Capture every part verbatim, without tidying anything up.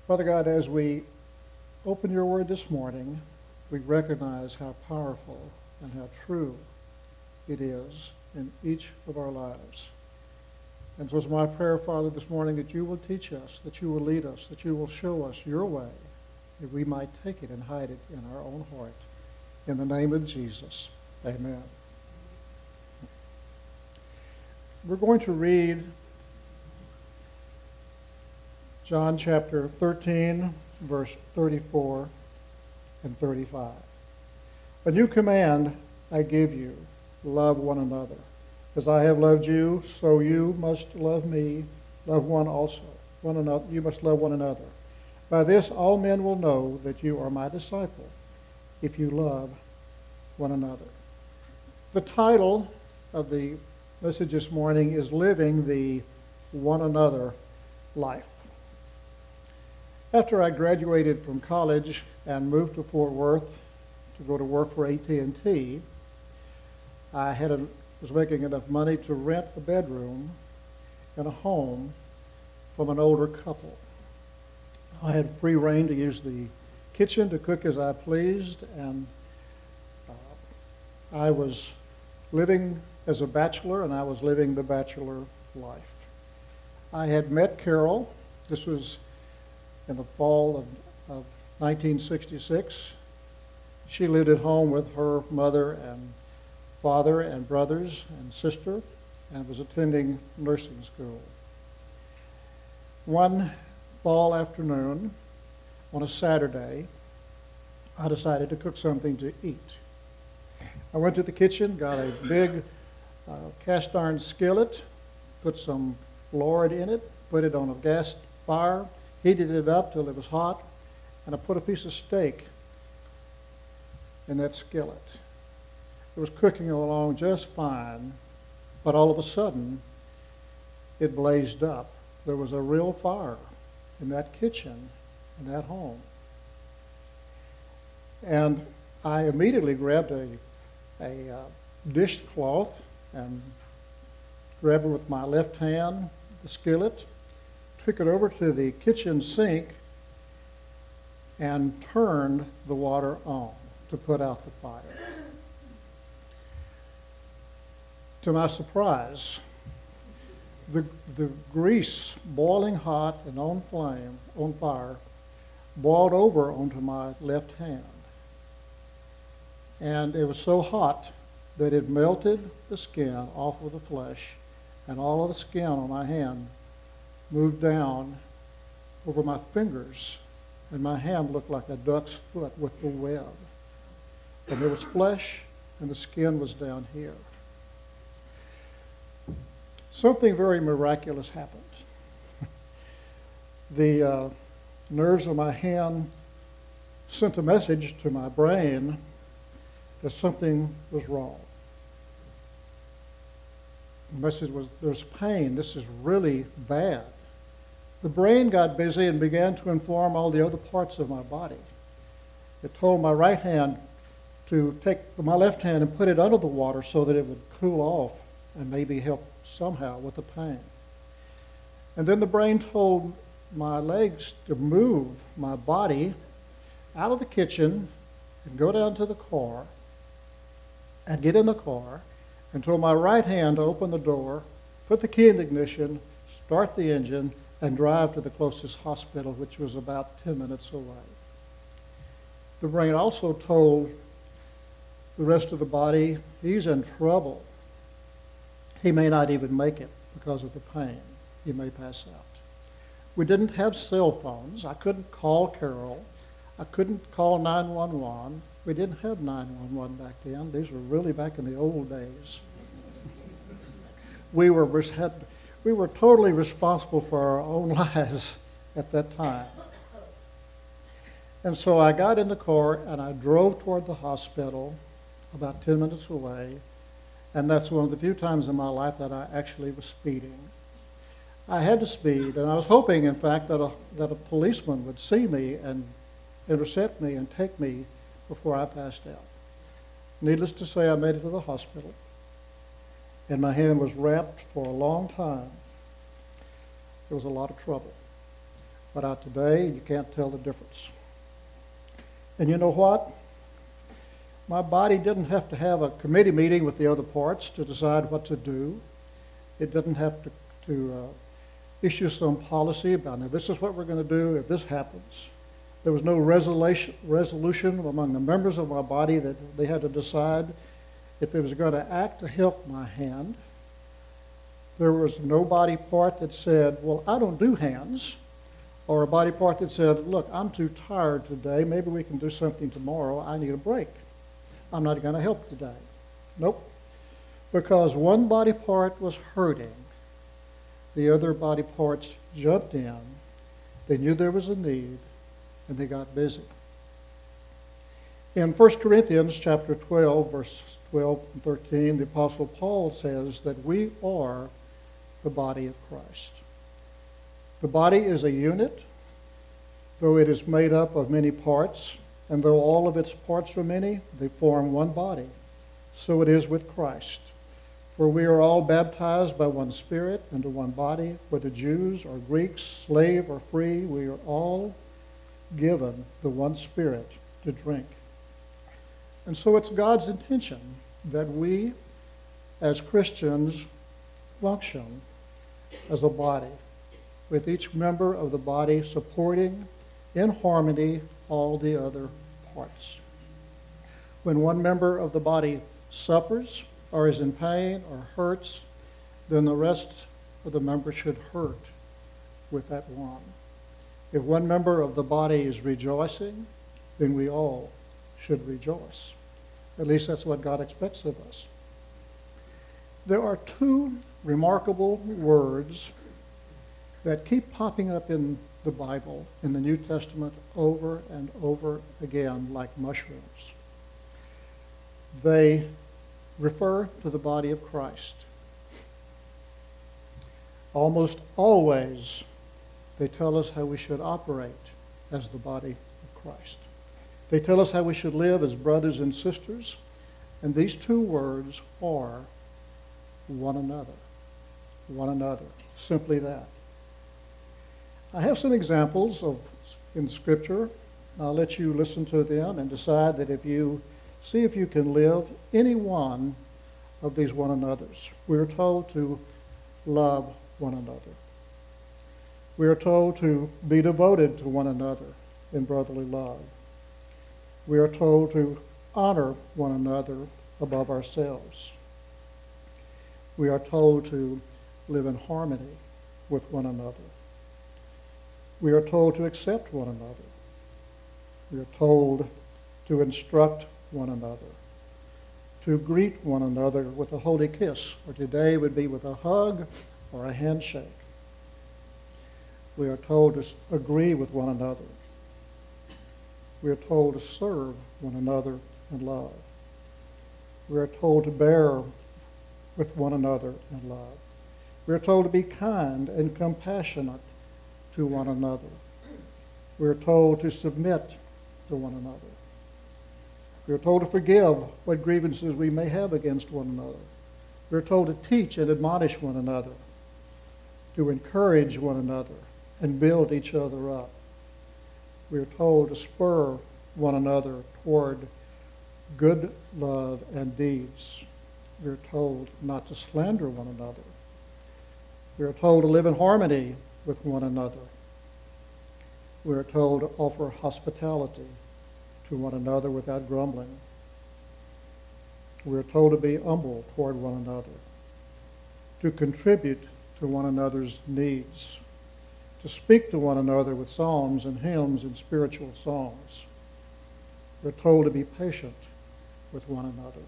Father God, as we open your word this morning, we recognize how powerful and how true it is in each of our lives. And so it's my prayer, Father, this morning that you will teach us, that you will lead us, that you will show us your way, that we might take it and hide it in our own heart. In the name of Jesus, amen. We're going to read John chapter thirteen, verse thirty-four and thirty-five. A new command I give you, love one another. As I have loved you, so you must love me. Love one also. One another. You must love one another. By this all men will know that you are my disciple, if you love one another. The title of the message this morning is Living the One Another Life. After I graduated from college and moved to Fort Worth to go to work for A T and T, I had a, was making enough money to rent a bedroom in a home from an older couple. I had free reign to use the kitchen to cook as I pleased, and uh, I was living as a bachelor, and I was living the bachelor life. I had met Carol. This was in the fall of, of nineteen sixty-six. She lived at home with her mother and father and brothers and sister, and was attending nursing school. One fall afternoon, on a Saturday, I decided to cook something to eat. I went to the kitchen, got a big uh, cast iron skillet, put some lard in it, put it on a gas fire, heated it up till it was hot, and I put a piece of steak in that skillet. It was cooking along just fine, but all of a sudden, it blazed up. There was a real fire in that kitchen, in that home. And I immediately grabbed a, a uh, dishcloth and grabbed it with my left hand, the skillet, took it over to the kitchen sink, and turned the water on to put out the fire. To my surprise, the, the grease, boiling hot and on flame, on fire, boiled over onto my left hand. And it was so hot that it melted the skin off of the flesh, and all of the skin on my hand moved down over my fingers, and my hand looked like a duck's foot with the web. And there was flesh, and the skin was down here. Something very miraculous happened. The uh, nerves of my hand sent a message to my brain that something was wrong. The message was, there's pain. This is really bad. The brain got busy and began to inform all the other parts of my body. It told my right hand to take my left hand and put it under the water so that it would cool off and maybe help somehow with the pain. And then the brain told my legs to move my body out of the kitchen and go down to the car and get in the car, and told my right hand to open the door, put the key in the ignition, start the engine, and drive to the closest hospital, which was about ten minutes away. The brain also told the rest of the body, he's in trouble. He may not even make it because of the pain. He may pass out. We didn't have cell phones. I couldn't call Carol. I couldn't call nine one one. We didn't have nine one one back then. These were really back in the old days. we were had, we were totally responsible for our own lives at that time. And so I got in the car and I drove toward the hospital about ten minutes away. And that's one of the few times in my life that I actually was speeding. I had to speed, and I was hoping, in fact, that a, that a policeman would see me and intercept me and take me before I passed out. Needless to say, I made it to the hospital, and my hand was wrapped for a long time. There was a lot of trouble. But out today, you can't tell the difference. And you know what? My body didn't have to have a committee meeting with the other parts to decide what to do. It didn't have to, to uh, issue some policy about, now this is what we're going to do if this happens. There was no resolution, resolution among the members of my body that they had to decide if it was going to act to help my hand. There was no body part that said, well, I don't do hands, or a body part that said, look, I'm too tired today. Maybe we can do something tomorrow. I need a break. I'm not going to help today. Nope. Because one body part was hurting, the other body parts jumped in. They knew there was a need, and they got busy. In First Corinthians chapter twelve, verses twelve and thirteen, the Apostle Paul says that we are the body of Christ. The body is a unit, though it is made up of many parts, and though all of its parts are many, they form one body. So it is with Christ. For we are all baptized by one Spirit into one body, whether Jews or Greeks, slave or free, we are all given the one Spirit to drink. And so it's God's intention that we, as Christians, function as a body, with each member of the body supporting in harmony all the other parts. When one member of the body suffers or is in pain or hurts, then the rest of the members should hurt with that one. If one member of the body is rejoicing, then we all should rejoice. At least that's what God expects of us. There are two remarkable words that keep popping up in the Bible, in the New Testament, over and over again like mushrooms. They refer to the body of Christ. Almost always, they tell us how we should operate as the body of Christ. They tell us how we should live as brothers and sisters, and these two words are one another. One another. Simply that. I have some examples of in Scripture. I'll let you listen to them and decide that if you see if you can live any one of these one another's. We are told to love one another. We are told to be devoted to one another in brotherly love. We are told to honor one another above ourselves. We are told to live in harmony with one another. We are told to accept one another. We are told to instruct one another, to greet one another with a holy kiss, or today would be with a hug or a handshake. We are told to agree with one another. We are told to serve one another in love. We are told to bear with one another in love. We are told to be kind and compassionate to one another. We are told to submit to one another. We are told to forgive what grievances we may have against one another. We are told to teach and admonish one another, to encourage one another, and build each other up. We are told to spur one another toward good love and deeds. We are told not to slander one another. We are told to live in harmony with one another. We are told to offer hospitality to one another without grumbling. We are told to be humble toward one another, to contribute to one another's needs, to speak to one another with psalms and hymns and spiritual songs. We're told to be patient with one another.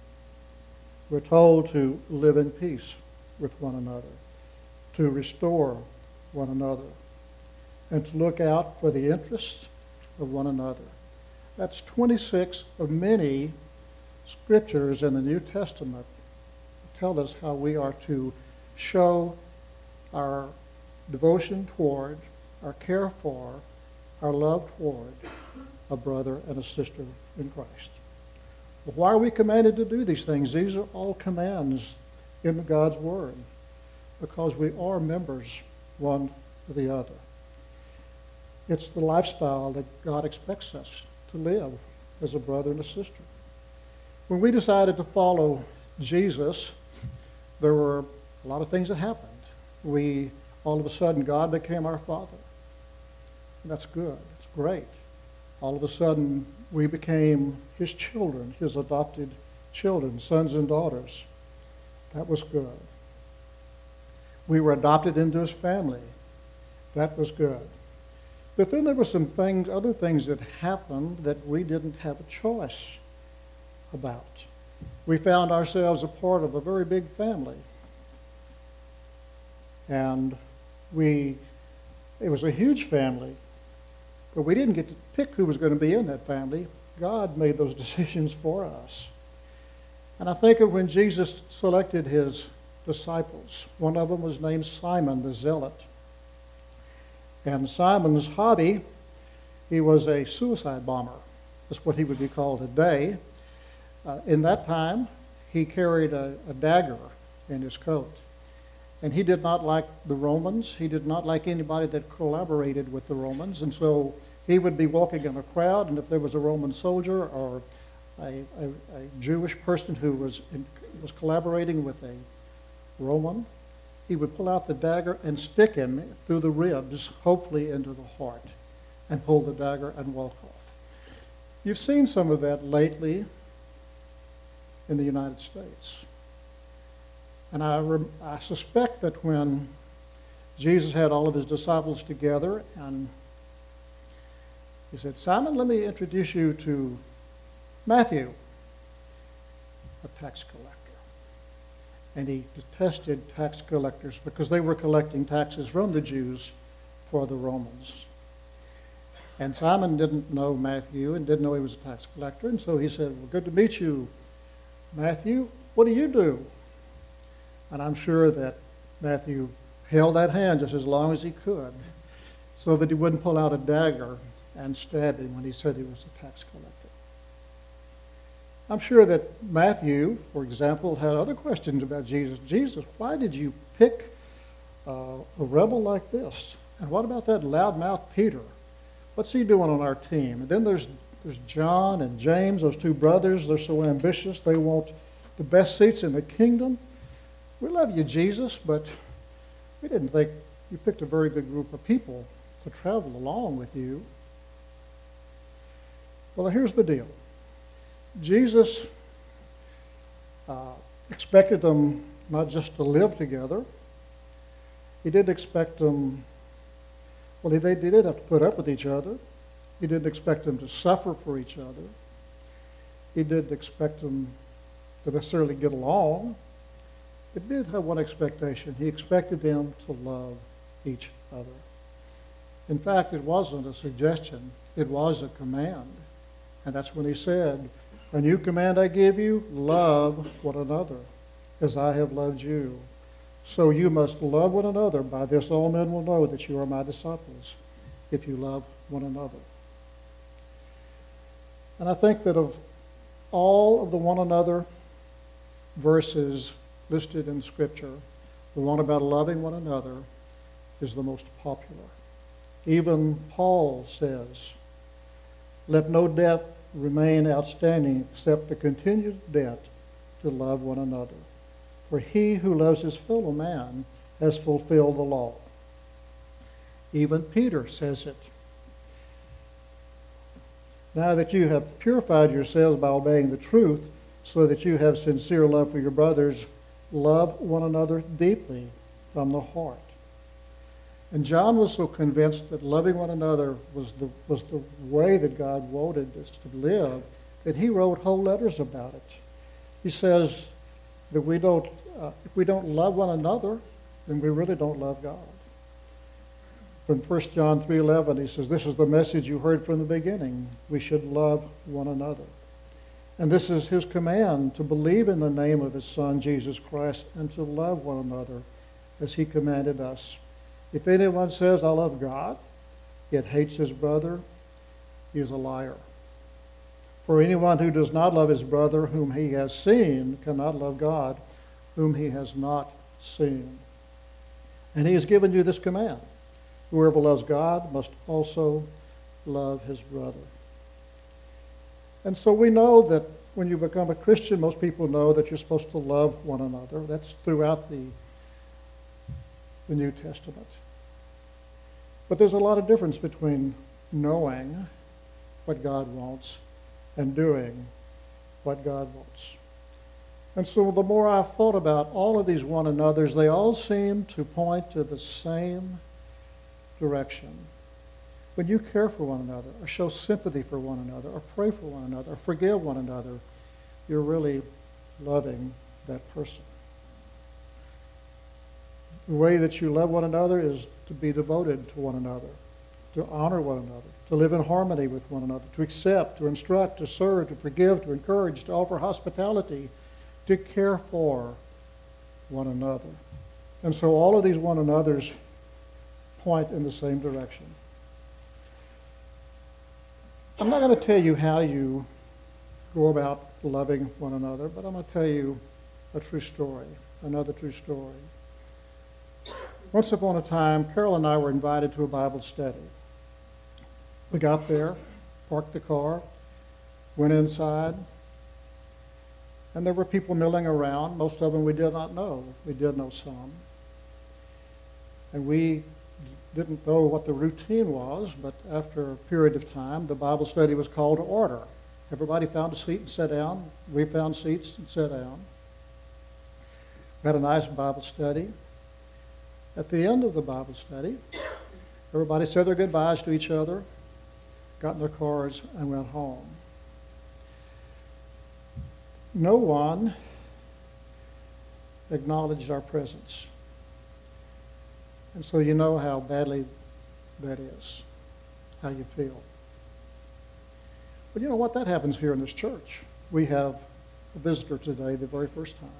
We're told to live in peace with one another, to restore one another, and to look out for the interests of one another. That's twenty-six of many scriptures in the New Testament that tell us how we are to show our devotion toward, our care for, our love toward a brother and a sister in Christ. Well, why are we commanded to do these things? These are all commands in God's Word, because we are members one of the other. It's the lifestyle that God expects us to live as a brother and a sister. When we decided to follow Jesus, there were a lot of things that happened. We, all of a sudden, God became our Father. And that's good. It's great. All of a sudden, we became His children, His adopted children, sons and daughters. That was good. We were adopted into His family. That was good. But then there were some things, other things that happened that we didn't have a choice about. We found ourselves a part of a very big family. And we, it was a huge family, but we didn't get to pick who was going to be in that family. God made those decisions for us. And I think of when Jesus selected His disciples. One of them was named Simon the Zealot. And Simon's hobby, he was a suicide bomber. That's what he would be called today. Uh, in that time, he carried a, a dagger in his coat. And he did not like the Romans. He did not like anybody that collaborated with the Romans. And so he would be walking in a crowd, and if there was a Roman soldier or a, a, a Jewish person who was, in, was collaborating with a Roman, he would pull out the dagger and stick him through the ribs, hopefully into the heart, and pull the dagger and walk off. You've seen some of that lately in the United States. And I, rem- I suspect that when Jesus had all of His disciples together and He said, Simon, let me introduce you to Matthew, a tax collector. And He detested tax collectors because they were collecting taxes from the Jews for the Romans. And Simon didn't know Matthew and didn't know he was a tax collector, and so he said, well, good to meet you, Matthew. What do you do? And I'm sure that Matthew held that hand just as long as he could so that he wouldn't pull out a dagger and stab him when he said he was a tax collector. I'm sure that Matthew, for example, had other questions about Jesus. Jesus, why did you pick uh, a rebel like this? And what about that loudmouth Peter? What's he doing on our team? And then there's there's John and James, those two brothers. They're so ambitious. They want the best seats in the kingdom. We love you, Jesus, but we didn't think you picked a very good group of people to travel along with you. Well, here's the deal. Jesus uh, expected them not just to live together. He did expect them, well, they, they did have to put up with each other. He didn't expect them to suffer for each other. He didn't expect them to necessarily get along. He did have one expectation. He expected them to love each other. In fact, it wasn't a suggestion. It was a command. And that's when He said, a new command I give you, love one another as I have loved you. So you must love one another. By this all men will know that you are my disciples, if you love one another. And I think that of all of the one another verses listed in Scripture, the one about loving one another is the most popular. Even Paul says, let no debt remain outstanding except the continued debt to love one another. For he who loves his fellow man has fulfilled the law. Even Peter says it. Now that you have purified yourselves by obeying the truth, so that you have sincere love for your brothers, love one another deeply from the heart. And John was so convinced that loving one another was the, was the way that God wanted us to live, that he wrote whole letters about it. He says that we don't, uh, if we don't love one another, then we really don't love God. From First John three eleven, he says, this is the message you heard from the beginning. We should love one another. And this is his command, to believe in the name of his Son, Jesus Christ, and to love one another as he commanded us. If anyone says, I love God, yet hates his brother, he is a liar. For anyone who does not love his brother whom he has seen cannot love God whom he has not seen. And he has given you this command, Whoever loves God must also love his brother. And so we know that when you become a Christian, most people know that you're supposed to love one another. That's throughout the, the New Testament. But there's a lot of difference between knowing what God wants and doing what God wants. And so the more I've thought about all of these one another's, they all seem to point to the same direction. When you care for one another, or show sympathy for one another, or pray for one another, or forgive one another, you're really loving that person. The way that you love one another is to be devoted to one another, to honor one another, to live in harmony with one another, to accept, to instruct, to serve, to forgive, to encourage, to offer hospitality, to care for one another. And so all of these one another's point in the same direction. I'm not going to tell you how you go about loving one another, but I'm going to tell you a true story, another true story. Once upon a time, Carol and I were invited to a Bible study. We got there, parked the car, went inside, and there were people milling around. Most of them we did not know. We did know some. And we didn't know what the routine was, but after a period of time, the Bible study was called to order. Everybody found a seat and sat down. We found seats and sat down. We had a nice Bible study. At the end of the Bible study, everybody said their goodbyes to each other, got in their cars, and went home. No one acknowledged our presence. And so you know how badly that is, how you feel. But you know what? That happens here in this church. We have a visitor today the very first time.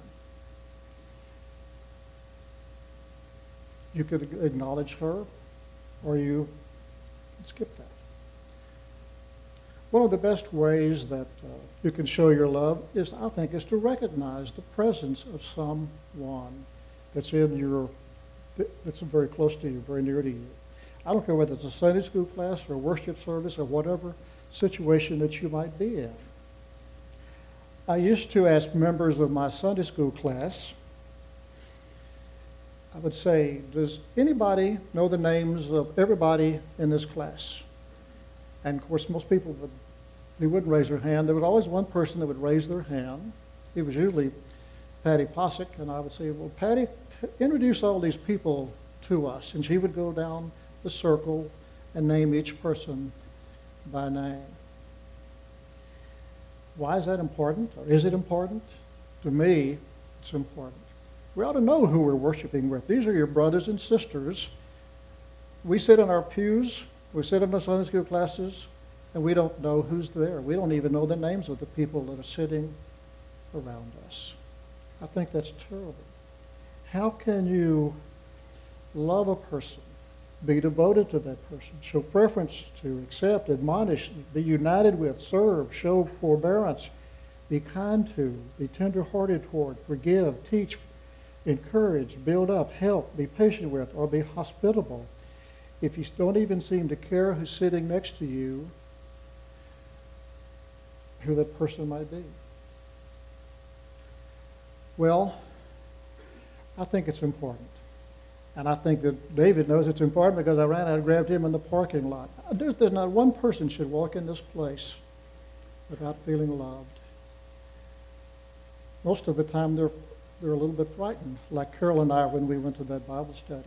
You could acknowledge her, or you could skip that. One of the best ways that uh, you can show your love is, I think, is to recognize the presence of someone that's in your, that's very close to you, very near to you. I don't care whether it's a Sunday school class or a worship service or whatever situation that you might be in. I used to ask members of my Sunday school class, I would say, does anybody know the names of everybody in this class? And of course, most people would, they wouldn't raise their hand. There was always one person that would raise their hand. It was usually Patty Posick, and I would say, well, Patty, introduce all these people to us. And she would go down the circle and name each person by name. Why is that important? Or is it important? To me, it's important. We ought to know who we're worshiping with. These are your brothers and sisters. We sit in our pews, we sit in the Sunday school classes, and we don't know who's there. We don't even know the names of the people that are sitting around us. I think that's terrible. How can you love a person, be devoted to that person, show preference to, accept, admonish, be united with, serve, show forbearance, be kind to, be tender-hearted toward, forgive, teach, encourage, build up, help, be patient with, or be hospitable, if you don't even seem to care who's sitting next to you, who that person might be? Well, I think it's important. And I think that David knows it's important because I ran out and grabbed him in the parking lot. There's, there's not one person should walk in this place without feeling loved. Most of the time they're, they're a little bit frightened, like Carol and I when we went to that Bible study.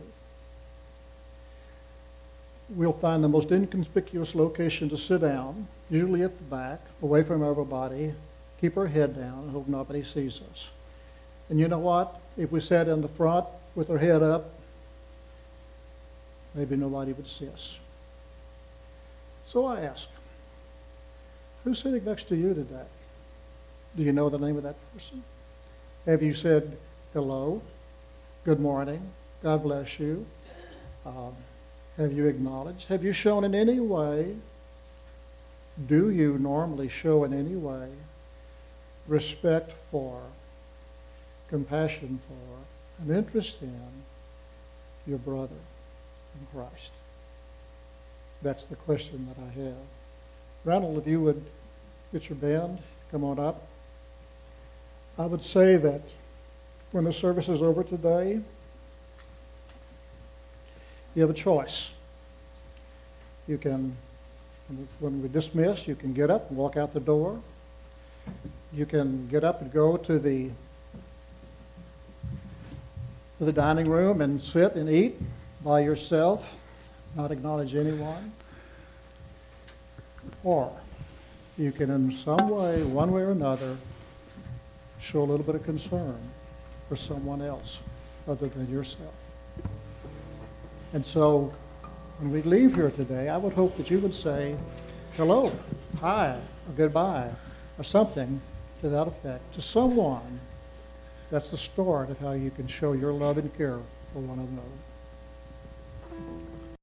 We'll find the most inconspicuous location to sit down, usually at the back, away from everybody, keep our head down, and hope nobody sees us. And you know what? If we sat in the front with our head up, maybe nobody would see us. So I ask, who's sitting next to you today? Do you know the name of that person? Have you said hello, good morning, God bless you? Um, have you acknowledged? Have you shown in any way, do you normally show in any way respect for, compassion for, an interest in your brother in Christ? That's the question that I have. Ronald, if you would get your band, come on up. I would say that when the service is over today, you have a choice. You can, when we dismiss, you can get up and walk out the door. You can get up and go to the to the dining room and sit and eat by yourself, not acknowledge anyone. Or you can in some way, one way or another, show a little bit of concern for someone else other than yourself. And so when we leave here today, I would hope that you would say hello, hi, or goodbye, or something to that effect to someone. That's the start of how you can show your love and care for one another.